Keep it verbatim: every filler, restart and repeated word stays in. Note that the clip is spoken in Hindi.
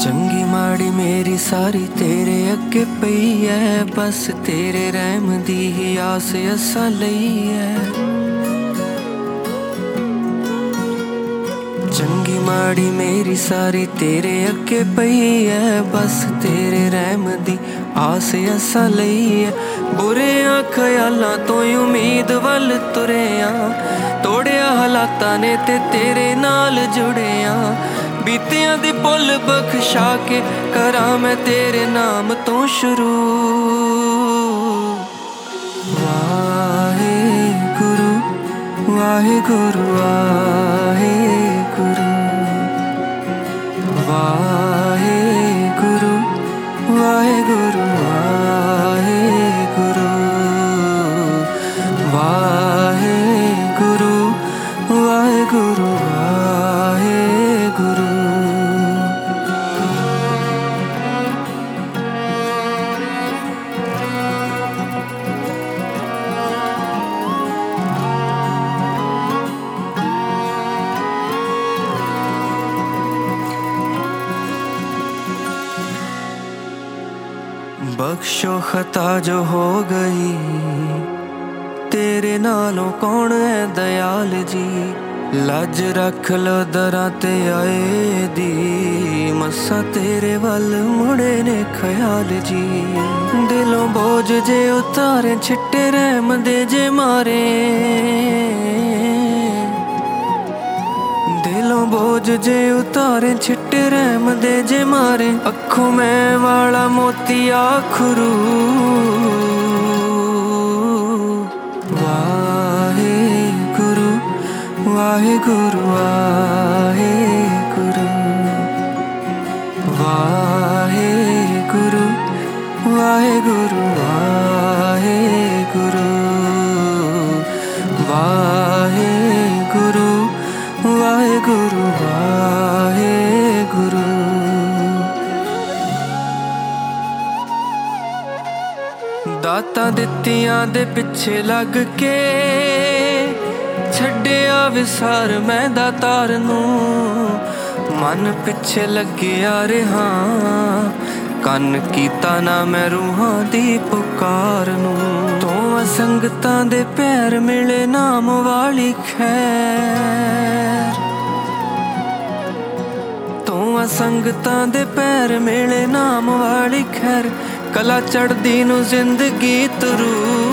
चंगी माड़ी मेरी सारी तेरे अगे पई है, बस तेरे रहम दी ही आस असां लई है। चंगी माड़ी मेरी सारी तेरे अगे पई है, बस तेरे रहम दी आस असां लई है। बुरियां ख्यालां तो उम्मीद वल तुरे आ, तोड़िया हालातां ने ते तेरे नाल जुड़े आ। बीतियां दी भुल बख्शा के करां मैं तेरे नाम तो शुरू। वाहे गुरु वाहे गुरु वाहे गुरु वाहे गुरु वाहे गुरु वाहे गुरु वाहे गुरु वाहे गुरु वाहे गुरु। बख्शो खता जो हो गई, तेरे नालों कौन है दयाल जी। लज रख लो दरां ते आए दी, मस्सा तेरे वल मुड़े ने ख्याल जी। दिलों बोझ जे उतारे छिट्टे रहम दे जे मारे, दिलों बोझ जे उतारे छिट्टे रहम दे जे मारे। अखों मैं वाला मोती आखरू। वाहे गुरु वाहे गुरु वाहे गुरु वाहे गुरु वाहे गुरु वाहे गुरु वाहे गुरु वाहे गुरु वाहे गुरु। दातां दित्तियां दे पिछे लग के छड्डिया विसार मैं दातार नूं। मन पिछे लग्गिया रिहा, कन कीता ना मैं रूहां दी पुकार नूं। तों संगतां दे पैर मिले नाम वाली खैर, तों संगतां दे पैर मिले नाम वाली खैर। कला चढ़दी नूं जिंदगी तरू।